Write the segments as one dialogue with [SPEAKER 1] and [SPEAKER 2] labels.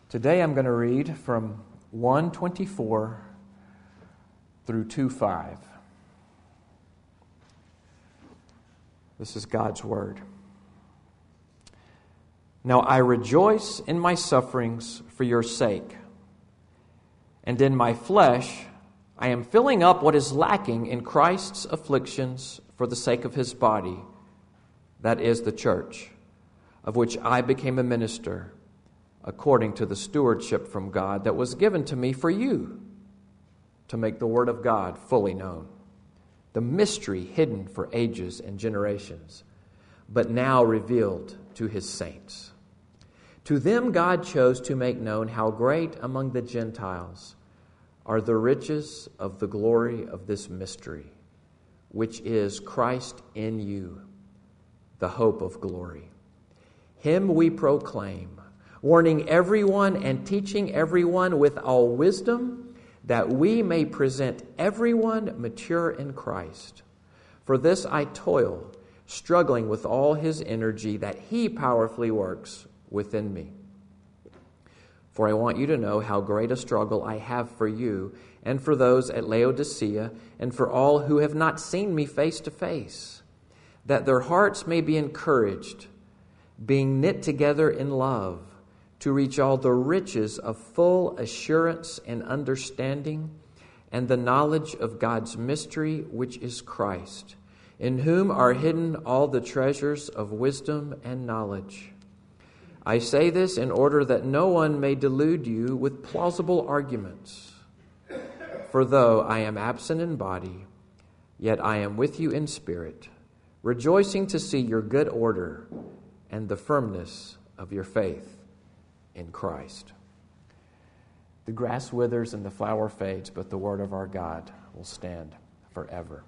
[SPEAKER 1] Today I'm going to read from 1:24 through 2:5. This is God's Word. Now I rejoice in my sufferings for your sake, and in my flesh I am filling up what is lacking in Christ's afflictions for the sake of his body, that is the church, of which I became a minister, according to the stewardship from God that was given to me for you, to make the word of God fully known, the mystery hidden for ages and generations, but now revealed to his saints. To them God chose to make known how great among the Gentiles are the riches of the glory of this mystery, which is Christ in you, the hope of glory. Him we proclaim, warning everyone and teaching everyone with all wisdom, that we may present everyone mature in Christ. For this I toil, struggling with all his energy that he powerfully works within me. For I want you to know how great a struggle I have for you and for those at Laodicea and for all who have not seen me face to face, that their hearts may be encouraged, being knit together in love, to reach all the riches of full assurance and understanding and the knowledge of God's mystery, which is Christ, in whom are hidden all the treasures of wisdom and knowledge. I say this in order that no one may delude you with plausible arguments. For though I am absent in body, yet I am with you in spirit, rejoicing to see your good order and the firmness of your faith in Christ. The grass withers and the flower fades, but the word of our God will stand forever.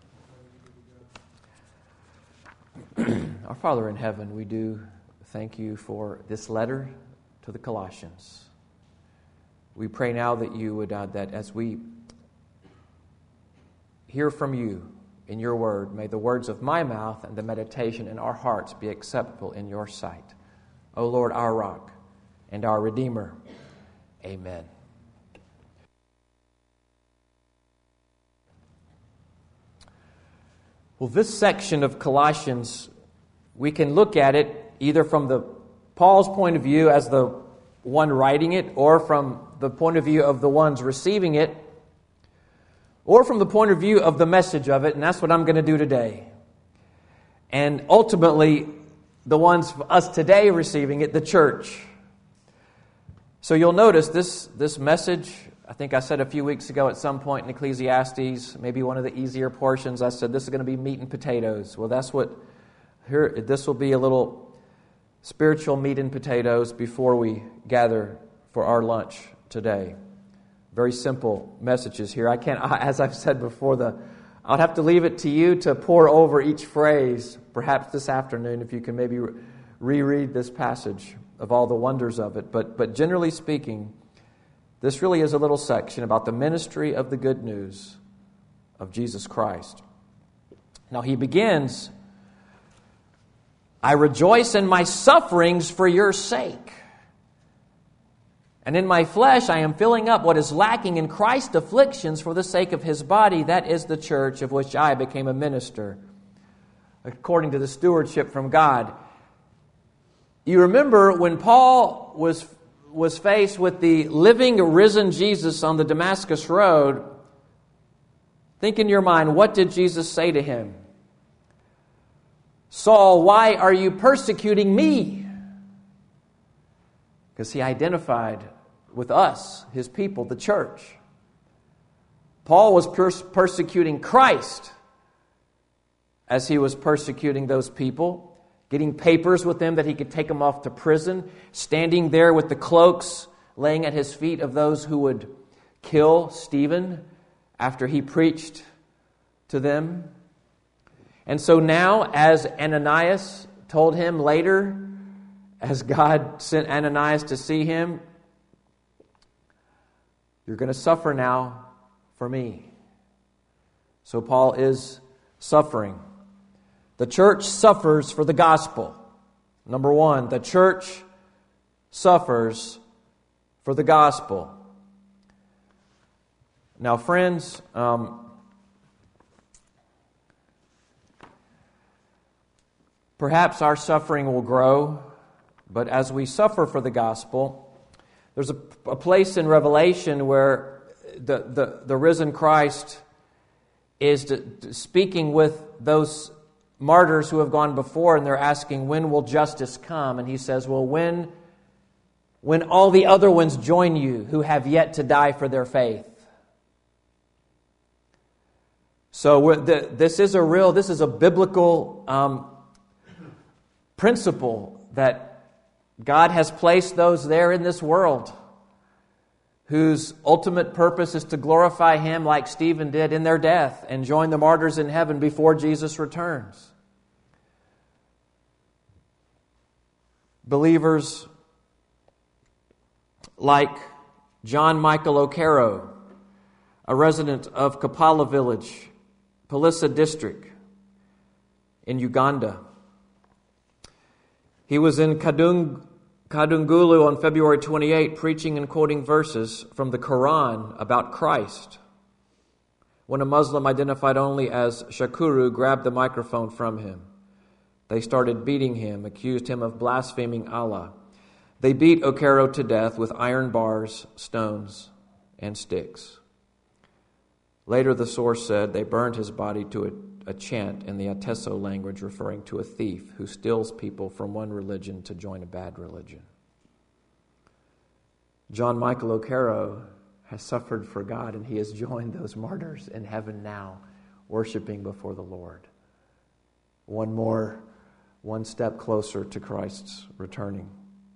[SPEAKER 1] Our Father in heaven, we do thank you for this letter to the Colossians. We pray now that you would, that as we hear from you in your word, may the words of my mouth and the meditation in our hearts be acceptable in your sight. O Lord, our rock and our Redeemer. Amen. Well, this section of Colossians, we can look at it either from the Paul's point of view as the one writing it, or from the point of view of the ones receiving it, or from the point of view of the message of it, and that's what I'm going to do today. And ultimately, the ones for us today receiving it, the church. So you'll notice this message, I think I said a few weeks ago at some point in Ecclesiastes, maybe one of the easier portions, I said this is going to be meat and potatoes. Well, that's what, here, this will be a little spiritual meat and potatoes before we gather for our lunch today. Very simple messages here. I can't, as I've said before, I'll have to leave it to you to pour over each phrase, perhaps this afternoon, if you can maybe reread this passage of all the wonders of it. But generally speaking, this really is a little section about the ministry of the good news of Jesus Christ. Now he begins, I rejoice in my sufferings for your sake. And in my flesh I am filling up what is lacking in Christ's afflictions for the sake of his body, that is the church, of which I became a minister, according to the stewardship from God. You remember when Paul was faced with the living, risen Jesus on the Damascus Road, think in your mind, what did Jesus say to him? Saul, why are you persecuting me? Because he identified with us, his people, the church. Paul was persecuting Christ as he was persecuting those people, getting papers with them that he could take them off to prison, standing there with the cloaks laying at his feet of those who would kill Stephen after he preached to them. And so now, as Ananias told him later, as God sent Ananias to see him, you're going to suffer now for me. So Paul is suffering. The church suffers for the gospel. Number one, the church suffers for the gospel. Now, friends, perhaps our suffering will grow, but as we suffer for the gospel, there's a place in Revelation where the risen Christ is speaking with those martyrs who have gone before, and they're asking, when will justice come? And he says, well, when all the other ones join you who have yet to die for their faith. So this is a biblical principle that God has placed those there in this world whose ultimate purpose is to glorify Him like Stephen did in their death and join the martyrs in heaven before Jesus returns. Believers like John Michael O'Carroll, a resident of Kapala Village, Palisa District in Uganda. He was in Kadungulu on February 28, preaching and quoting verses from the Quran about Christ, when a Muslim identified only as Shakuru grabbed the microphone from him. They started beating him, accused him of blaspheming Allah. They beat Okero to death with iron bars, stones, and sticks. Later, the source said they burned his body to a chant in the Ateso language referring to a thief who steals people from one religion to join a bad religion. John Michael Okero has suffered for God, and he has joined those martyrs in heaven now, worshiping before the Lord. One step closer to Christ's returning.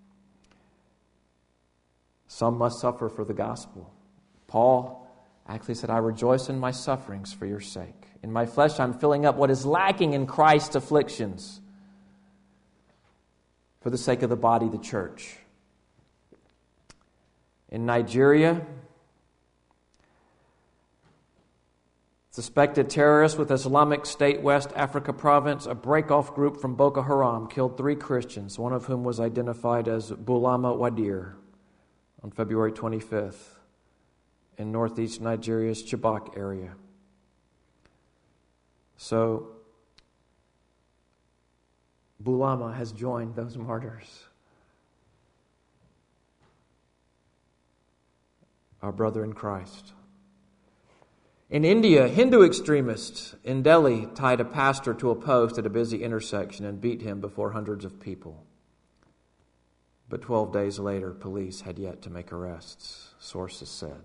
[SPEAKER 1] Some must suffer for the gospel. Paul actually said, I rejoice in my sufferings for your sake. In my flesh I'm filling up what is lacking in Christ's afflictions for the sake of the body, the church. In Nigeria, suspected terrorists with Islamic State West Africa province, a break-off group from Boko Haram, killed 3 Christians, one of whom was identified as Bulama Wadir on February 25th in northeast Nigeria's Chibok area. So, Bulama has joined those martyrs. Our brother in Christ. In India, Hindu extremists in Delhi tied a pastor to a post at a busy intersection and beat him before hundreds of people. But 12 days later, police had yet to make arrests, sources said.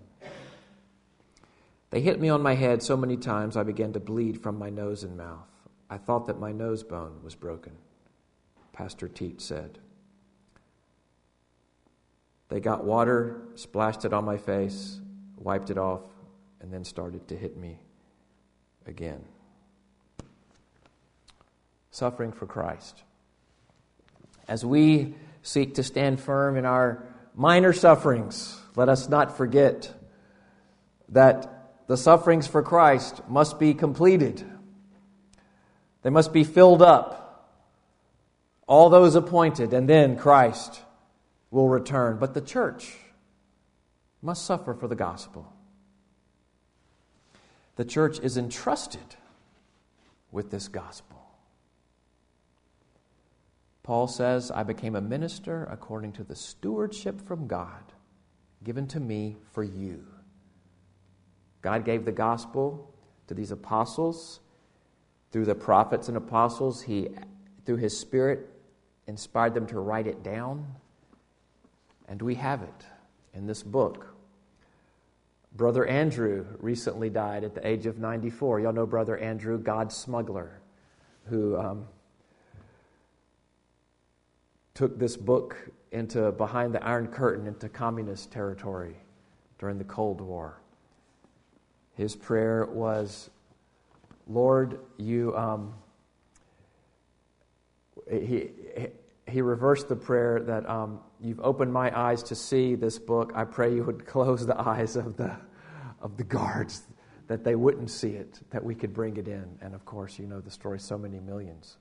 [SPEAKER 1] They hit me on my head so many times I began to bleed from my nose and mouth. I thought that my nose bone was broken, Pastor Teet said. They got water, splashed it on my face, wiped it off, and then started to hit me again. Suffering for Christ. As we seek to stand firm in our minor sufferings, let us not forget that the sufferings for Christ must be completed. They must be filled up. All those appointed, and then Christ will return. But the church must suffer for the gospel. The church is entrusted with this gospel. Paul says, I became a minister according to the stewardship from God given to me for you. God gave the gospel to these apostles. Through the prophets and apostles, He, through His Spirit, inspired them to write it down. And we have it in this book. Brother Andrew recently died at the age of 94. Y'all know Brother Andrew, God's smuggler, who took this book into behind the Iron Curtain into communist territory during the Cold War. His prayer was, Lord, you... He reversed the prayer that you've opened my eyes to see this book. I pray you would close the eyes of the guards, that they wouldn't see it, that we could bring it in. And of course, you know the story. So many millions,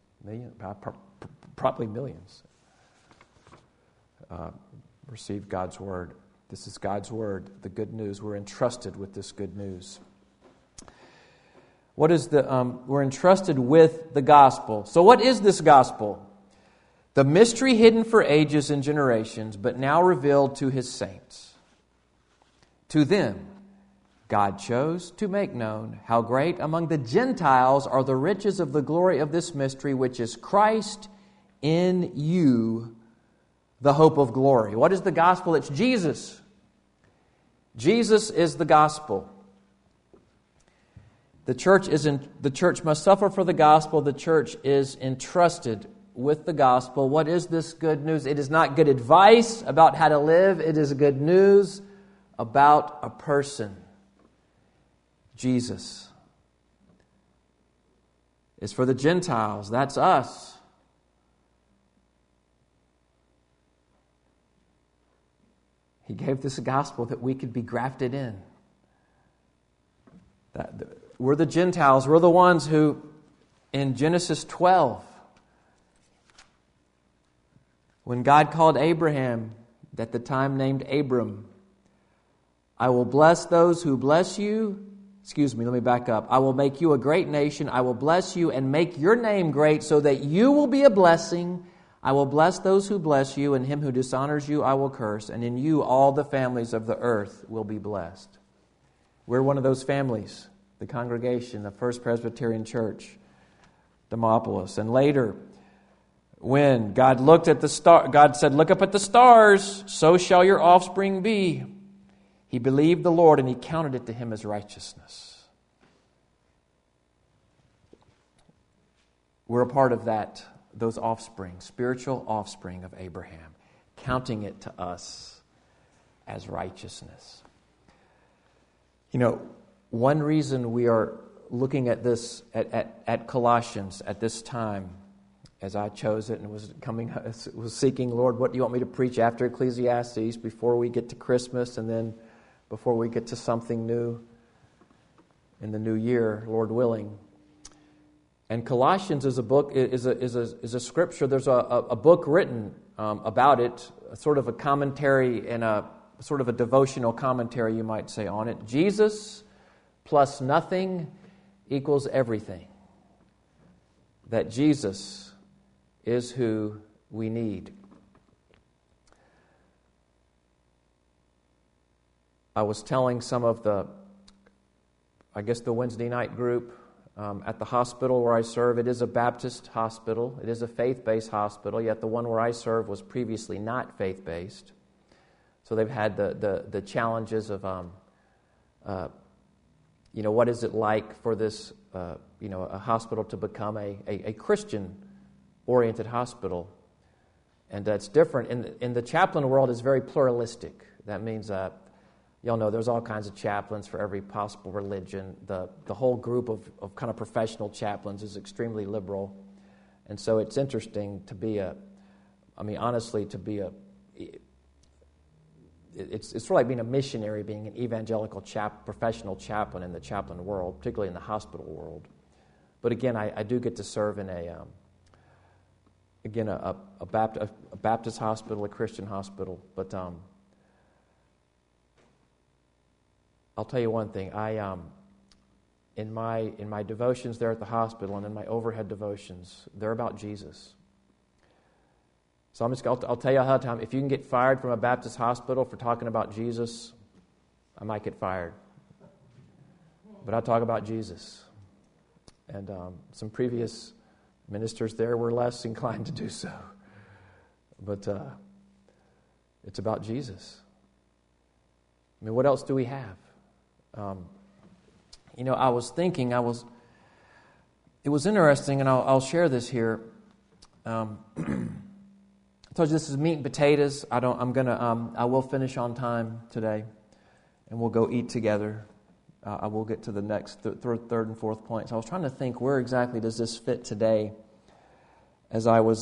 [SPEAKER 1] probably millions, received God's word This is God's word, the good news. We're entrusted with this good news. What is we're entrusted with the gospel. So what is this gospel? The mystery hidden for ages and generations, but now revealed to His saints. To them, God chose to make known how great among the Gentiles are the riches of the glory of this mystery, which is Christ in you, the hope of glory. What is the gospel? It's Jesus. Jesus is the gospel. The church must suffer for the gospel. The church is entrusted with the gospel. What is this good news? It is not good advice about how to live. It is good news about a person. Jesus is for the Gentiles. That's us. He gave this gospel that we could be grafted in. We're the Gentiles. We're the ones who, in Genesis 12, when God called Abraham, at the time named Abram, I will bless those who bless you. Let me back up. I will make you a great nation. I will bless you and make your name great so that you will be a blessing. I will bless those who bless you, and him who dishonors you I will curse, and in you all the families of the earth will be blessed. We're one of those families, the congregation, the First Presbyterian Church, Demopolis. And later, when God looked at the star, God said, "Look up at the stars, so shall your offspring be." He believed the Lord, and He counted it to him as righteousness. We're a part of those offspring, spiritual offspring of Abraham, counting it to us as righteousness. You know, one reason we are looking at this, at Colossians at this time, as I chose it and was seeking, Lord, what do you want me to preach after Ecclesiastes, before we get to Christmas, and then before we get to something new in the new year, Lord willing. And Colossians is a book, is a scripture. There's a book written about it, sort of a commentary and a sort of a devotional commentary, you might say, on it. Jesus plus nothing equals everything. That Jesus is who we need. I was telling some of the Wednesday night group at the hospital where I serve. It is a Baptist hospital. It is a faith-based hospital, yet the one where I serve was previously not faith-based. So they've had the challenges of, what is it like for this, a hospital to become a Christian-oriented hospital. And it's different. In the chaplain world, it's very pluralistic. That means y'all know there's all kinds of chaplains for every possible religion. The whole group of kind of professional chaplains is extremely liberal. And so it's interesting to be it's sort of like being a missionary, being an evangelical professional chaplain in the chaplain world, particularly in the hospital world. But again, I do get to serve in a Baptist hospital, a Christian hospital. But I'll tell you one thing. In my devotions there at the hospital and in my overhead devotions, they're about Jesus. So I'll tell you ahead of time, if you can get fired from a Baptist hospital for talking about Jesus, I might get fired. But I talk about Jesus. And some previous ministers there were less inclined to do so. But it's about Jesus. I mean, what else do we have? I was thinking, it was interesting, and I'll share this here. I told you this is meat and potatoes. I will finish on time today, and we'll go eat together. I will get to the next third and fourth point. So I was trying to think, where exactly does this fit today? As I was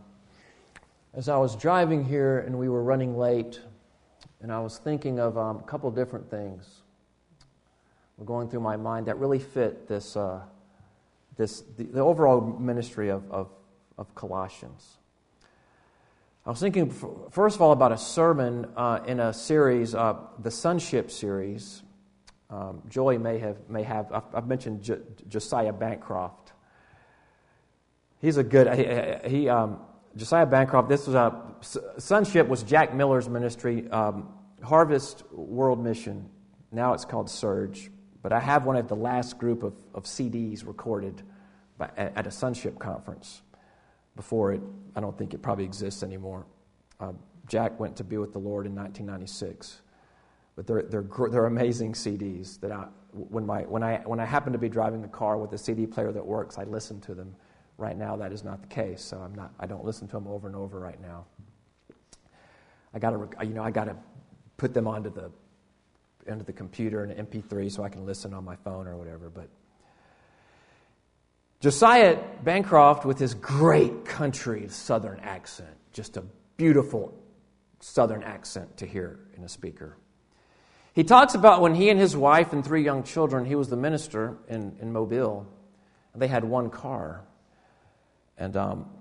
[SPEAKER 1] driving here, and we were running late, and I was thinking of a couple different things were going through my mind that really fit the overall ministry of Colossians. I was thinking, first of all, about a sermon in a series, the Sonship series. Joey may have. I've mentioned Josiah Bancroft. He's a good. Josiah Bancroft. This was Sonship was Jack Miller's ministry. Harvest World Mission. Now it's called Surge. But I have one of the last group of CDs recorded at a Sonship conference. Before it, I don't think it probably exists anymore. Jack went to be with the Lord in 1996. But they're amazing CDs that when I happen to be driving the car with a CD player that works, I listen to them. Right now, that is not the case, so I don't listen to them over and over right now. I gotta put them onto the computer in an MP3 so I can listen on my phone or whatever. But Josiah Bancroft, with his great country Southern accent, just a beautiful Southern accent to hear in a speaker. He talks about when he and his wife and 3 young children, he was the minister in Mobile, and they had 1 car. And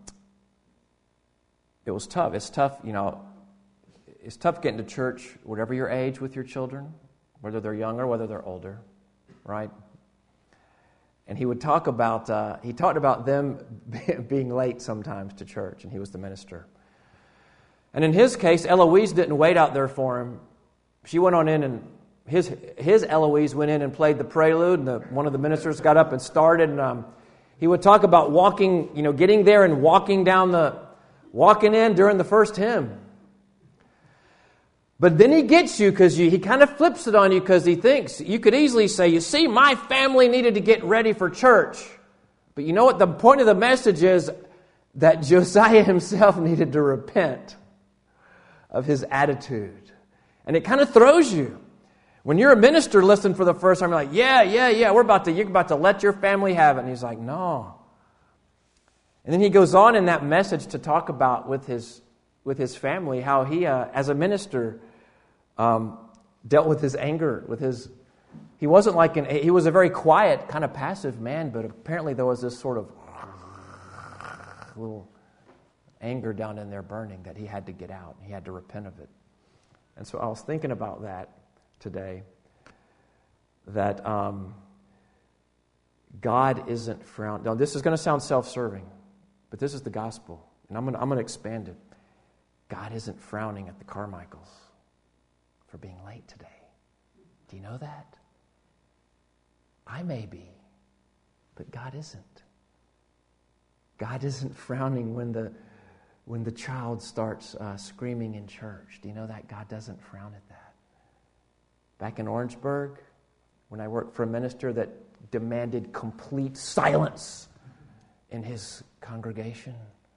[SPEAKER 1] it was tough. It's tough, it's tough getting to church, whatever your age, with your children, whether they're younger, whether they're older, right? And he would talked about them being late sometimes to church, and he was the minister. And in his case, Eloise didn't wait out there for him. She went on in, and his Eloise went in and played the prelude, and one of the ministers got up and started, and he would talk about walking, getting there and walking in during the first hymn. But then he gets you because he kind of flips it on you because he thinks, you could easily say, you see, my family needed to get ready for church. But you know what? The point of the message is that Josiah himself needed to repent of his attitude. And it kind of throws you. When you're a minister listening for the first time, you're like, yeah, you're about to let your family have it. And he's like, no. And then he goes on in that message to talk about with his family how he, as a minister, dealt with his anger, he wasn't he was a very quiet, kind of passive man, but apparently there was this sort of little anger down in there burning that he had to get out. He had to repent of it. And so I was thinking about that today, that God isn't frowning. Now, this is going to sound self-serving, but this is the gospel, and I'm going to expand it. God isn't frowning at the Carmichaels for being late today. Do you know that? I may be, but God isn't. God isn't frowning when the child starts screaming in church. Do you know that? God doesn't frown at that. Back in Orangeburg, when I worked for a minister that demanded complete silence in his congregation,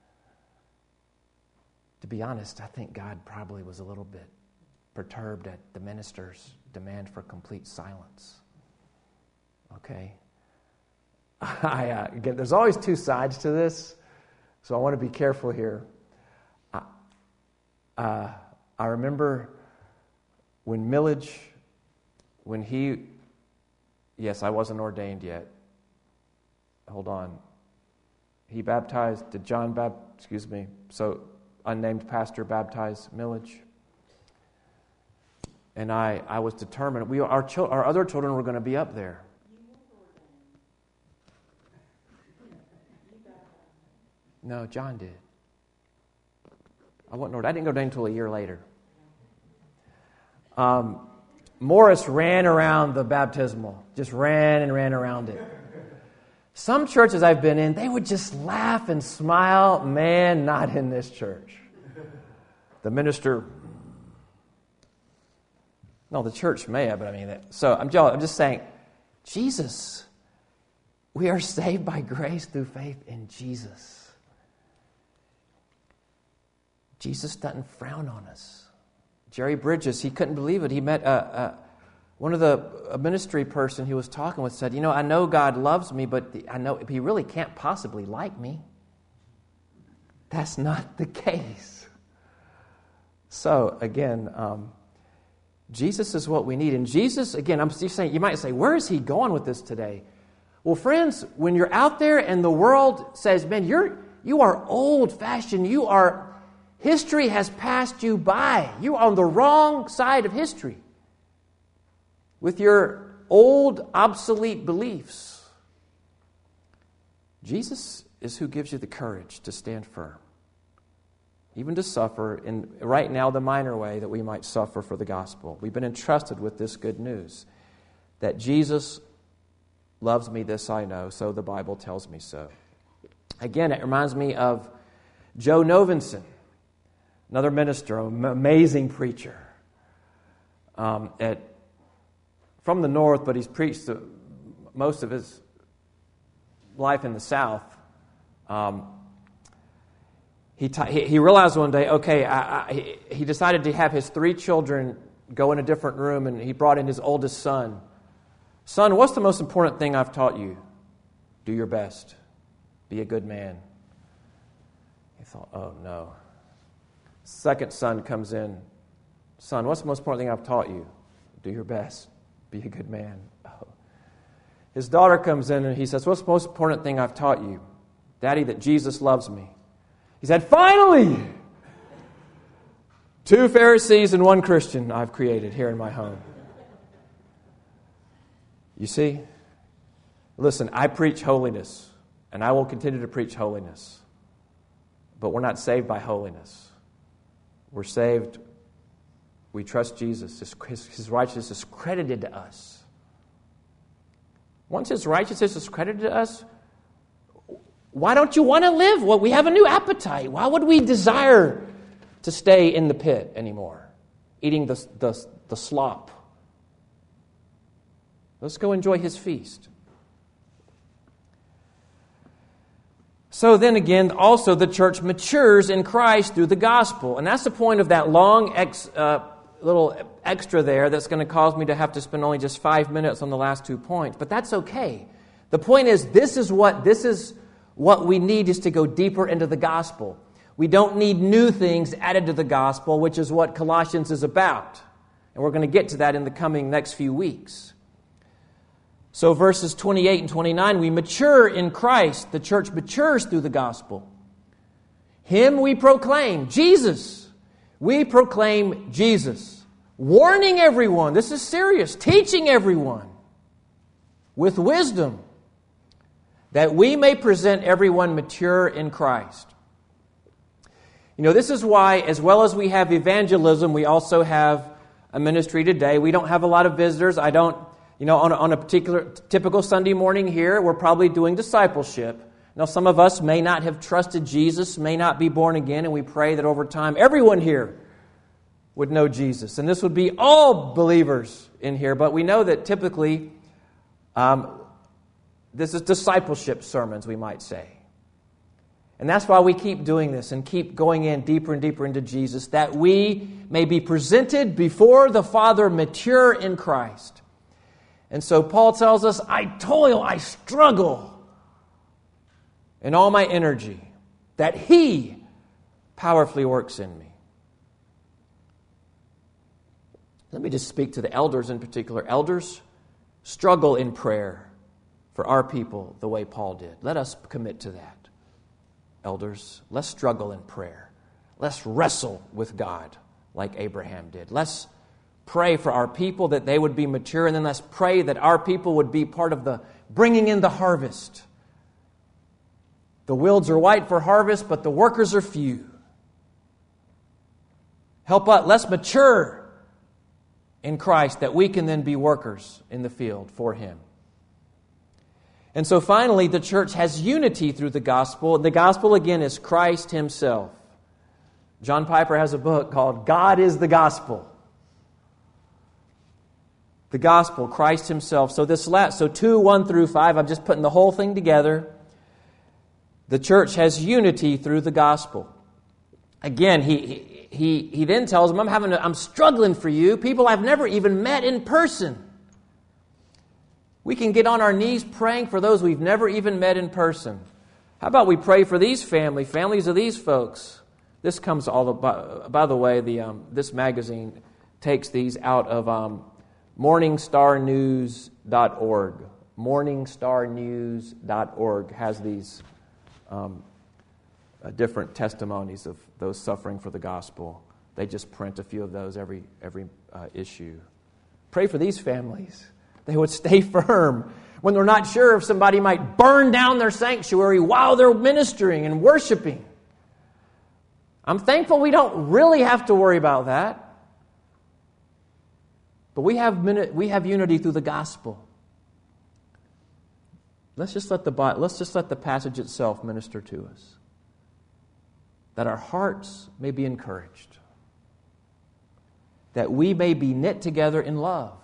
[SPEAKER 1] to be honest, I think God probably was a little bit perturbed at the minister's demand for complete silence. Okay? Again, there's always 2 sides to this, so I want to be careful here. I remember when Millage, yes, I wasn't ordained yet. Hold on. He baptized, so unnamed pastor baptized Millage. And I was determined, our other children were going to be up there. No, John did. I wasn't ordained. I didn't go ordained until a year later. Morris ran around the baptismal. Just ran around it. Some churches I've been in, they would just laugh and smile. Man, not in this church. The minister... No, the church may have, but I'm just saying, Jesus, we are saved by grace through faith in Jesus. Jesus doesn't frown on us. Jerry Bridges, he couldn't believe it. He met a ministry person he was talking with said, I know God loves me, but I know he really can't possibly like me. That's not the case. So, again, Jesus is what we need. And Jesus, again, I'm just saying, you might say, where is he going with this today? Well, friends, when you're out there and the world says, man, you are old-fashioned, you are History has passed you by. You're on the wrong side of history with your old, obsolete beliefs. Jesus is who gives you the courage to stand firm, even to suffer in right now the minor way that we might suffer for the gospel. We've been entrusted with this good news that Jesus loves me, this I know, so the Bible tells me so. Again, it reminds me of Joe Novenson, another minister, an amazing preacher from the north, but he's preached most of his life in the south. He realized one day, okay, he decided to have his 3 children go in a different room, and he brought in his oldest son. Son, what's the most important thing I've taught you? Do your best. Be a good man. He thought, oh no. Second son comes in. Son, what's the most important thing I've taught you? Do your best. Be a good man. Oh. His daughter comes in and he says, what's the most important thing I've taught you? Daddy, that Jesus loves me. He said, finally! 2 Pharisees and 1 Christian I've created here in my home. You see? Listen, I preach holiness, and I will continue to preach holiness. But we're not saved by holiness. We're saved, we trust Jesus. His righteousness is credited to us. Once His righteousness is credited to us, why don't you want to live? Well, we have a new appetite. Why would we desire to stay in the pit anymore, eating the slop? Let's go enjoy His feast. So then again, also the church matures in Christ through the gospel. And that's the point of that long little extra there that's going to cause me to have to spend only just 5 minutes on the last 2 points. But that's okay. The point is, this is what we need, is to go deeper into the gospel. We don't need new things added to the gospel, which is what Colossians is about. And we're going to get to that in the coming next few weeks. So verses 28 and 29, we mature in Christ. The church matures through the gospel. Him we proclaim, Jesus. We proclaim Jesus. Warning everyone, this is serious, teaching everyone with wisdom, that we may present everyone mature in Christ. You know, this is why, as well as we have evangelism, we also have a ministry today. We don't have a lot of visitors. On a particular typical Sunday morning here, we're probably doing discipleship. Now, some of us may not have trusted Jesus, may not be born again, and we pray that over time everyone here would know Jesus. And this would be all believers in here, but we know that typically this is discipleship sermons, we might say. And that's why we keep doing this and keep going in deeper and deeper into Jesus, that we may be presented before the Father mature in Christ. And so Paul tells us, I toil, I struggle in all my energy, that He powerfully works in me. Let me just speak to the elders in particular. Elders, struggle in prayer for our people the way Paul did. Let us commit to that. Elders, let's struggle in prayer. Let's wrestle with God like Abraham did. Let's pray for our people that they would be mature, and then let's pray that our people would be part of the bringing in the harvest. The fields are white for harvest, but the workers are few. Help us, let's mature in Christ that we can then be workers in the field for Him. And so finally, the church has unity through the gospel. The gospel, again, is Christ Himself. John Piper has a book called God is the Gospel. The gospel, Christ Himself. So 2, 1 through 5, I'm just putting the whole thing together. The church has unity through the gospel. Again, he then tells them, I'm struggling for you, people I've never even met in person. We can get on our knees praying for those we've never even met in person. How about we pray for these families of these folks? This comes by the way, this magazine takes these out of morningstarnews.org. Morningstarnews.org has these different testimonies of those suffering for the gospel. They just print a few of those every issue. Pray for these families. They would stay firm when they're not sure if somebody might burn down their sanctuary while they're ministering and worshiping. I'm thankful we don't really have to worry about that. But we have unity through the gospel. Let's just let the passage itself minister to us, that our hearts may be encouraged, that we may be knit together in love,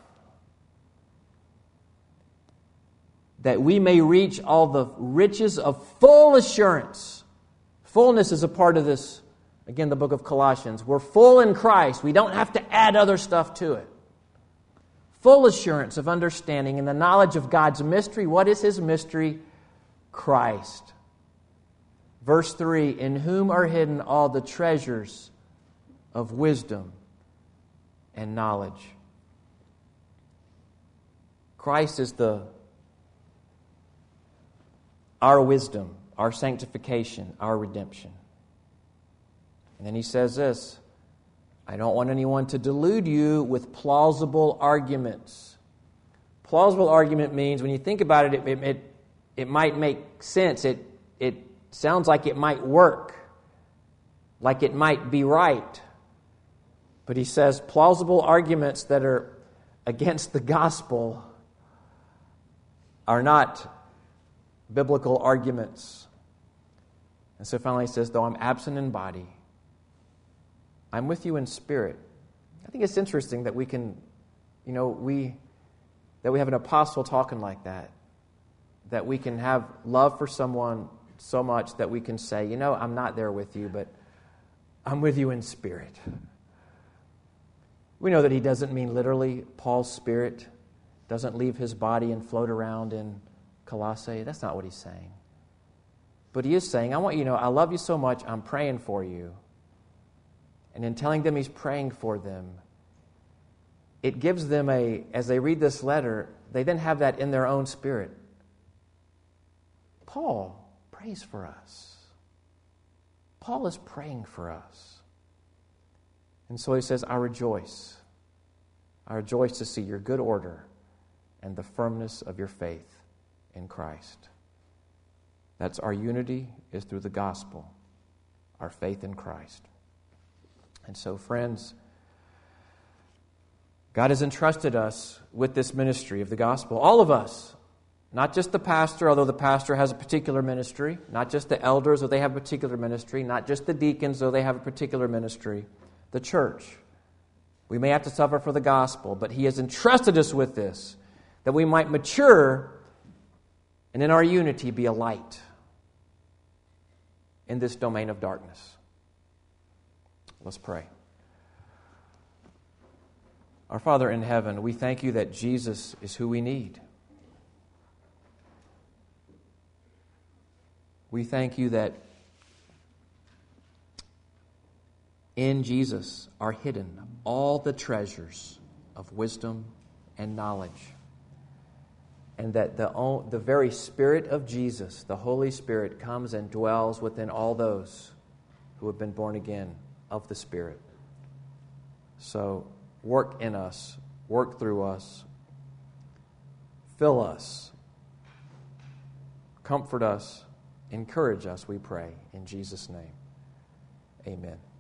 [SPEAKER 1] that we may reach all the riches of full assurance. Fullness is a part of this, again, the book of Colossians. We're full in Christ. We don't have to add other stuff to it. Full assurance of understanding and the knowledge of God's mystery. What is His mystery? Christ. Verse 3, in whom are hidden all the treasures of wisdom and knowledge. Christ is our wisdom, our sanctification, our redemption. And then he says this, I don't want anyone to delude you with plausible arguments. Plausible argument means, when you think about it, it might make sense. It sounds like it might work, like it might be right. But he says plausible arguments that are against the gospel are not biblical arguments. And so finally he says, though I'm absent in body, I'm with you in spirit. I think it's interesting that we can, we have an apostle talking like that. That we can have love for someone so much that we can say, I'm not there with you, but I'm with you in spirit. We know that he doesn't mean literally Paul's spirit doesn't leave his body and float around in Colossae. That's not what he's saying. But he is saying, I want you to know, I love you so much, I'm praying for you. And in telling them he's praying for them, it gives them as they read this letter, they then have that in their own spirit. Paul prays for us. Paul is praying for us. And so he says, I rejoice. I rejoice to see your good order and the firmness of your faith in Christ. That's our unity is through the gospel, our faith in Christ. And so, friends, God has entrusted us with this ministry of the gospel. All of us. Not just the pastor, although the pastor has a particular ministry. Not just the elders, though they have a particular ministry. Not just the deacons, though they have a particular ministry. The church. We may have to suffer for the gospel, but He has entrusted us with this, that we might mature and in our unity be a light in this domain of darkness. Let's pray. Our Father in heaven, we thank you that Jesus is who we need. We thank you that in Jesus are hidden all the treasures of wisdom and knowledge. And that the very Spirit of Jesus, the Holy Spirit, comes and dwells within all those who have been born again of the Spirit. So work in us, work through us, fill us, comfort us, encourage us, we pray, in Jesus' name. Amen.